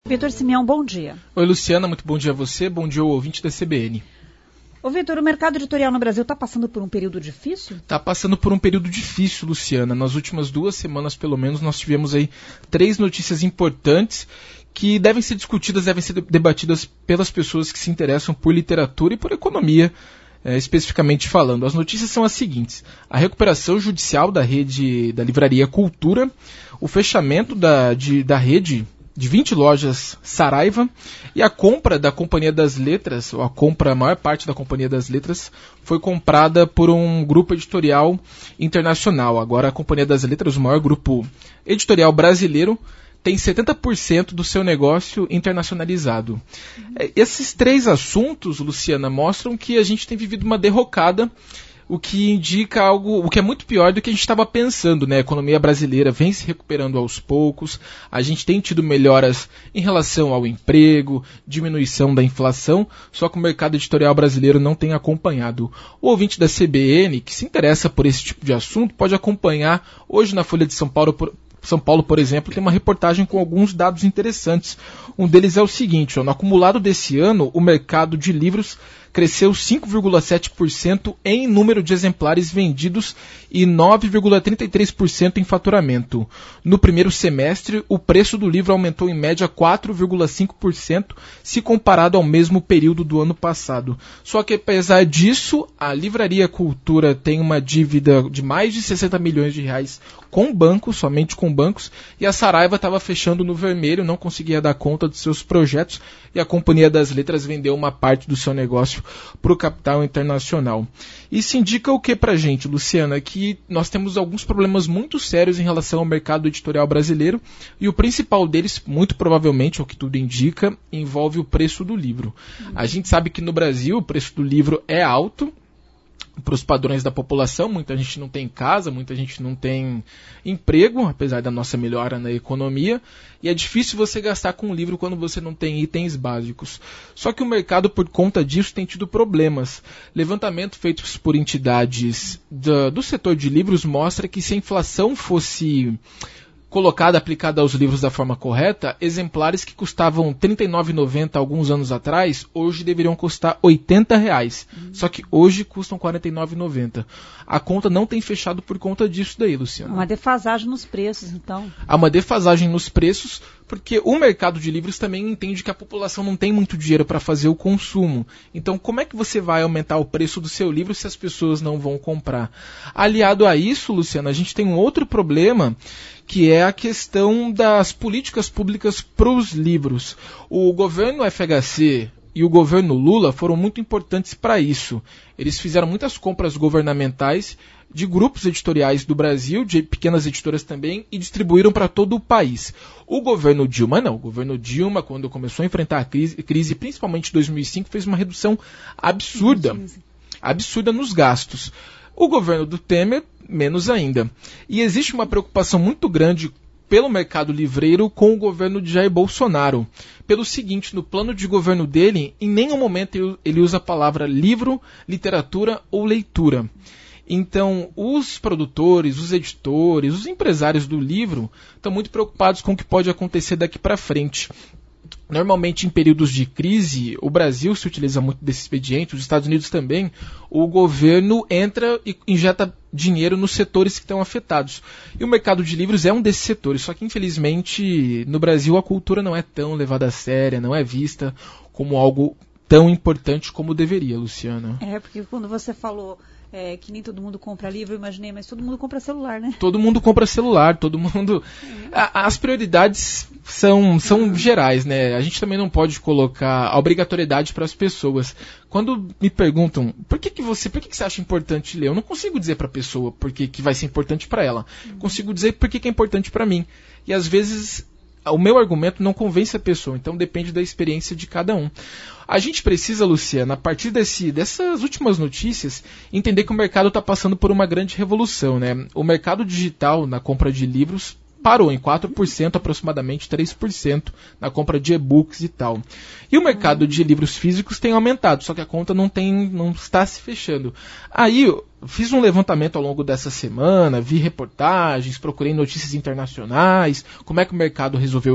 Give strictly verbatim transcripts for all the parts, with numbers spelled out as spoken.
Vitor Simeão, bom dia. Oi, Luciana, muito bom dia a você, bom dia ao ouvinte da C B N. Ô, Vitor, o mercado editorial no Brasil está passando por um período difícil? Está passando por um período difícil, Luciana. Nas últimas duas semanas, pelo menos, nós tivemos aí três notícias importantes que devem ser discutidas, devem ser debatidas pelas pessoas que se interessam por literatura e por economia, é, especificamente falando. As notícias são as seguintes: a recuperação judicial da rede da Livraria Cultura, o fechamento da, de, da rede de vinte lojas Saraiva e a compra da Companhia das Letras, ou a compra, a maior parte da Companhia das Letras, foi comprada por um grupo editorial internacional. Agora a Companhia das Letras, o maior grupo editorial brasileiro, tem setenta por cento do seu negócio internacionalizado. Uhum. Esses três assuntos, Luciana, mostram que a gente tem vivido uma derrocada, o que indica algo, o que é muito pior do que a gente estava pensando, né? A economia brasileira vem se recuperando aos poucos, a gente tem tido melhoras em relação ao emprego, diminuição da inflação, só que o mercado editorial brasileiro não tem acompanhado. O ouvinte da C B N, que se interessa por esse tipo de assunto, pode acompanhar hoje na Folha de São Paulo, por, São Paulo, por exemplo, tem uma reportagem com alguns dados interessantes. Um deles é o seguinte: ó, no acumulado desse ano, o mercado de livros cresceu cinco vírgula sete por cento em número de exemplares vendidos e nove vírgula trinta e três por cento em faturamento. No primeiro semestre, o preço do livro aumentou em média quatro vírgula cinco por cento se comparado ao mesmo período do ano passado. Só que, apesar disso, a Livraria Cultura tem uma dívida de mais de sessenta milhões de reais com bancos, somente com bancos, e a Saraiva estava fechando no vermelho, não conseguia dar conta dos seus projetos, e a Companhia das Letras vendeu uma parte do seu negócio para o capital internacional. Isso indica o que para a gente, Luciana? Que nós temos alguns problemas muito sérios em relação ao mercado editorial brasileiro, e o principal deles, muito provavelmente, o que tudo indica, envolve o preço do livro. A gente sabe que no Brasil o preço do livro é alto para os padrões da população, muita gente não tem casa, muita gente não tem emprego, apesar da nossa melhora na economia, e é difícil você gastar com um livro quando você não tem itens básicos. Só que o mercado, por conta disso, tem tido problemas. Levantamento feitos por entidades do, do setor de livros mostra que se a inflação fosse colocada, aplicada aos livros da forma correta, exemplares que custavam trinta e nove reais e noventa centavos alguns anos atrás, hoje deveriam custar oitenta reais. Uhum. Só que hoje custam quarenta e nove reais e noventa centavos. A conta não tem fechado por conta disso daí, Luciana. Uma defasagem nos preços, então. Há uma defasagem nos preços, porque o mercado de livros também entende que a população não tem muito dinheiro para fazer o consumo. Então, como é que você vai aumentar o preço do seu livro se as pessoas não vão comprar? Aliado a isso, Luciana, a gente tem um outro problema, que é a questão das políticas públicas para os livros. O governo F H C e o governo Lula foram muito importantes para isso. Eles fizeram muitas compras governamentais de grupos editoriais do Brasil, de pequenas editoras também, e distribuíram para todo o país. O governo Dilma não. O governo Dilma, quando começou a enfrentar a crise, crise principalmente em dois mil e cinco, fez uma redução absurda, absurda nos gastos. O governo do Temer, menos ainda. E existe uma preocupação muito grande pelo mercado livreiro com o governo de Jair Bolsonaro. Pelo seguinte, no plano de governo dele, em nenhum momento ele usa a palavra livro, literatura ou leitura. Então, os produtores, os editores, os empresários do livro estão muito preocupados com o que pode acontecer daqui para frente. Normalmente, em períodos de crise, o Brasil se utiliza muito desse expediente, os Estados Unidos também, o governo entra e injeta dinheiro nos setores que estão afetados. E o mercado de livros é um desses setores, só que, infelizmente, no Brasil a cultura não é tão levada a sério, não é vista como algo tão importante como deveria, Luciana. É, porque quando você falou é, que nem todo mundo compra livro, eu imaginei, mas todo mundo compra celular, né? Todo mundo compra celular, todo mundo... É. A, as prioridades são, são uhum. gerais, né? A gente também não pode colocar a obrigatoriedade para as pessoas. Quando me perguntam, por que, que você, por que, que você acha importante ler? Eu não consigo dizer para a pessoa por que, que vai ser importante para ela. Uhum. Consigo dizer por que, que é importante para mim. E às vezes o meu argumento não convence a pessoa, então depende da experiência de cada um. A gente precisa, Luciana, a partir desse, dessas últimas notícias, entender que o mercado está passando por uma grande revolução, né? O mercado digital na compra de livros parou em quatro por cento, aproximadamente três por cento na compra de e-books e tal. E o mercado de livros físicos tem aumentado, só que a conta não, tem, não está se fechando. Aí eu fiz um levantamento ao longo dessa semana, vi reportagens, procurei notícias internacionais, como é que o mercado resolveu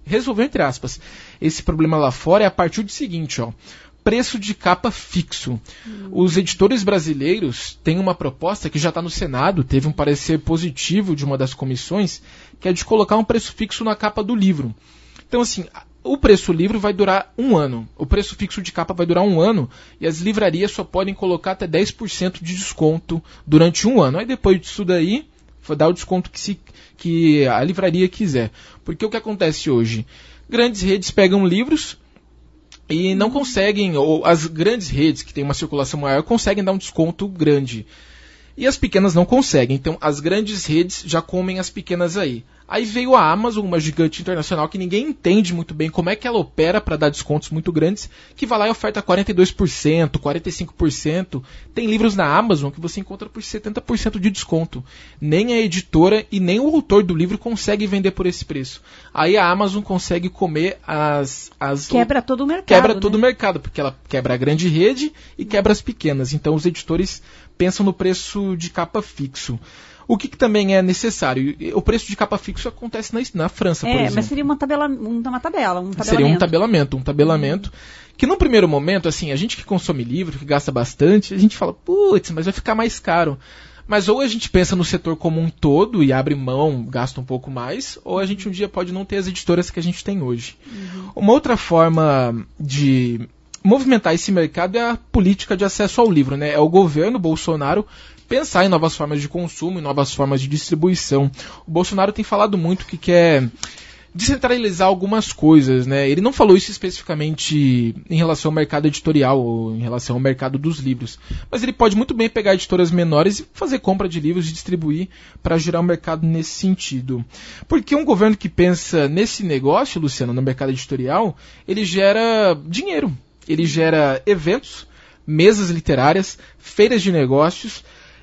resolveu, entre aspas, esse problema lá fora é a partir do seguinte, ó. Preço de capa fixo. Hum. Os editores brasileiros têm uma proposta que já está no Senado, teve um parecer positivo de uma das comissões, que é de colocar um preço fixo na capa do livro. Então, assim, o preço livre vai durar um ano. O preço fixo de capa vai durar um ano e as livrarias só podem colocar até dez por cento de desconto durante um ano. Aí depois disso daí, vai dar o desconto que, se, que a livraria quiser. Porque o que acontece hoje? Grandes redes pegam livros e não conseguem, ou as grandes redes que têm uma circulação maior, conseguem dar um desconto grande. E as pequenas não conseguem. Então as grandes redes já comem as pequenas aí. Aí veio a Amazon, uma gigante internacional que ninguém entende muito bem como é que ela opera para dar descontos muito grandes, que vai lá e oferta quarenta e dois por cento, quarenta e cinco por cento. Tem livros na Amazon que você encontra por setenta por cento de desconto. Nem a editora e nem o autor do livro consegue vender por esse preço. Aí a Amazon consegue comer as... as quebra todo o mercado. Quebra né? todo o mercado, porque ela quebra a grande rede e quebra as pequenas. Então os editores pensam no preço de capa fixo. O que, que também é necessário? O preço de capa fixo acontece na, na França, é, por exemplo. Mas seria uma tabela, uma tabela, um tabelamento. Seria um tabelamento, um tabelamento. Hum. Que no primeiro momento, assim, a gente que consome livro, que gasta bastante, a gente fala, putz, mas vai ficar mais caro. Mas ou a gente pensa no setor como um todo e abre mão, gasta um pouco mais, ou a gente um dia pode não ter as editoras que a gente tem hoje. Uhum. Uma outra forma de movimentar esse mercado é a política de acesso ao livro, né? É o governo Bolsonaro pensar em novas formas de consumo, em novas formas de distribuição. O Bolsonaro tem falado muito que quer descentralizar algumas coisas, né? Ele não falou isso especificamente em relação ao mercado editorial ou em relação ao mercado dos livros, mas ele pode muito bem pegar editoras menores e fazer compra de livros e distribuir para gerar um mercado nesse sentido. Porque um governo que pensa nesse negócio, Luciano, no mercado editorial, ele gera dinheiro, ele gera eventos, mesas literárias, feiras de negócios.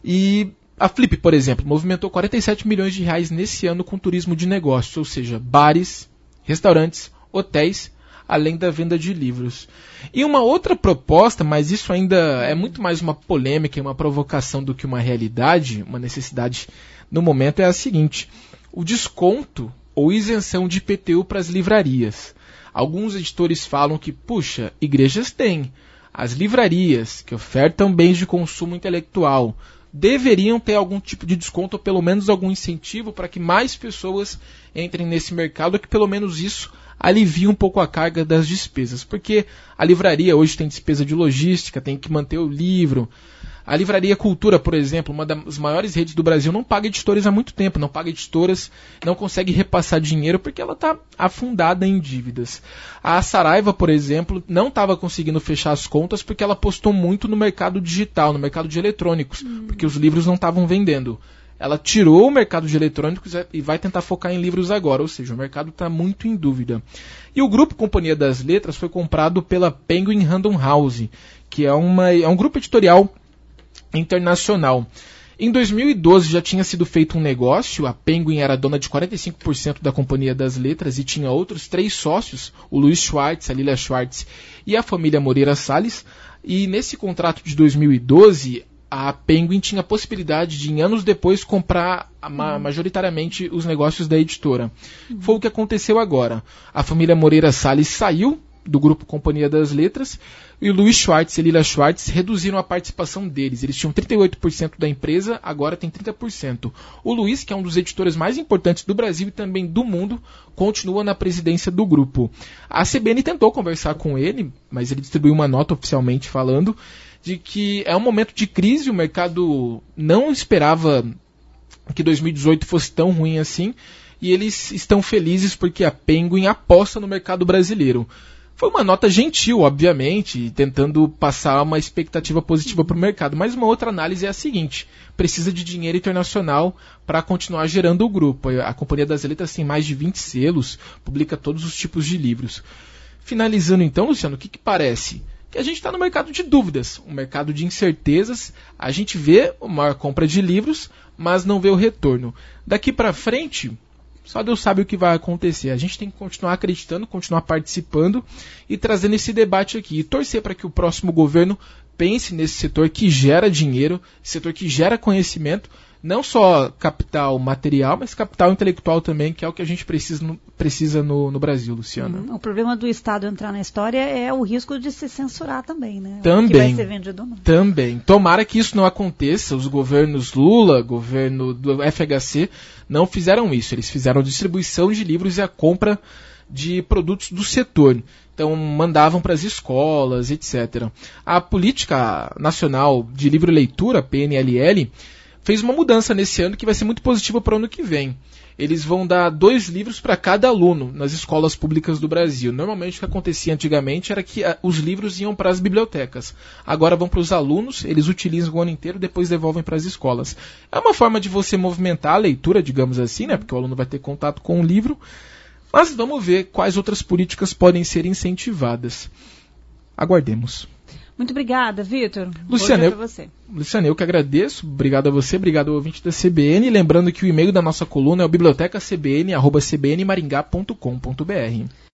E a Flip, por exemplo, movimentou quarenta e sete milhões de reais nesse ano com turismo de negócios, ou seja, bares, restaurantes, hotéis, além da venda de livros. E uma outra proposta, mas isso ainda é muito mais uma polêmica e uma provocação do que uma realidade, uma necessidade no momento, é a seguinte: o desconto ou isenção de I P T U para as livrarias. Alguns editores falam que, puxa, igrejas têm, as livrarias que ofertam bens de consumo intelectual deveriam ter algum tipo de desconto ou pelo menos algum incentivo para que mais pessoas entrem nesse mercado, ou que pelo menos isso alivie um pouco a carga das despesas. Porque a livraria hoje tem despesa de logística, tem que manter o livro. A Livraria Cultura, por exemplo, uma das maiores redes do Brasil, não paga editores há muito tempo, não paga editoras, não consegue repassar dinheiro porque ela está afundada em dívidas. A Saraiva, por exemplo, não estava conseguindo fechar as contas porque ela apostou muito no mercado digital, no mercado de eletrônicos, hum. porque os livros não estavam vendendo. Ela tirou o mercado de eletrônicos e vai tentar focar em livros agora, ou seja, o mercado está muito em dúvida. E o grupo Companhia das Letras foi comprado pela Penguin Random House, que é, uma, é um grupo editorial internacional. Em dois mil e doze já tinha sido feito um negócio, a Penguin era dona de quarenta e cinco por cento da Companhia das Letras e tinha outros três sócios, o Luiz Schwartz, a Lilia Schwartz e a família Moreira Salles, e nesse contrato de dois mil e doze a Penguin tinha a possibilidade de, em anos depois, comprar ma- majoritariamente os negócios da editora. Uhum. Foi o que aconteceu agora. A família Moreira Salles saiu do grupo Companhia das Letras, e o Luiz Schwartz e a Lilia Schwartz reduziram a participação deles. Eles tinham trinta e oito por cento da empresa, agora tem trinta por cento. O Luiz, que é um dos editores mais importantes do Brasil e também do mundo, continua na presidência do grupo. A C B N tentou conversar com ele, mas ele distribuiu uma nota oficialmente falando de que é um momento de crise, o mercado não esperava que dois mil e dezoito fosse tão ruim assim, e eles estão felizes porque a Penguin aposta no mercado brasileiro. Foi uma nota gentil, obviamente, tentando passar uma expectativa positiva para o mercado. Mas uma outra análise é a seguinte: precisa de dinheiro internacional para continuar gerando o grupo. A Companhia das Letras tem mais de vinte selos, publica todos os tipos de livros. Finalizando então, Luciano, o que, que parece? Que a gente está no mercado de dúvidas, um mercado de incertezas. A gente vê uma compra de livros, mas não vê o retorno. Daqui para frente, só Deus sabe o que vai acontecer. A gente tem que continuar acreditando, continuar participando e trazendo esse debate aqui. E torcer para que o próximo governo pense nesse setor que gera dinheiro, setor que gera conhecimento, Não só capital material, mas capital intelectual também, que é o que a gente precisa no, precisa no, no Brasil, Luciana. Hum, o problema do Estado entrar na história é o risco de se censurar também, né? Também. O que vai ser vendido ou não. Também. Tomara que isso não aconteça. Os governos Lula, governo do F H C, não fizeram isso. Eles fizeram a distribuição de livros e a compra de produtos do setor. Então, mandavam para as escolas, etcétera. A Política Nacional de Livro e Leitura, P N L L, fez uma mudança nesse ano que vai ser muito positiva para o ano que vem. Eles vão dar dois livros para cada aluno nas escolas públicas do Brasil. Normalmente o que acontecia antigamente era que a, os livros iam para as bibliotecas. Agora vão para os alunos, eles utilizam o ano inteiro, depois devolvem para as escolas. É uma forma de você movimentar a leitura, digamos assim, né? Porque o aluno vai ter contato com o livro. Mas vamos ver quais outras políticas podem ser incentivadas. Aguardemos. Muito obrigada, Vitor. Luciana, eu, Luciana, eu que agradeço. Obrigado a você, obrigado ao ouvinte da C B N. Lembrando que o e-mail da nossa coluna é o biblioteca c b n arroba c b n maringá ponto com ponto b r.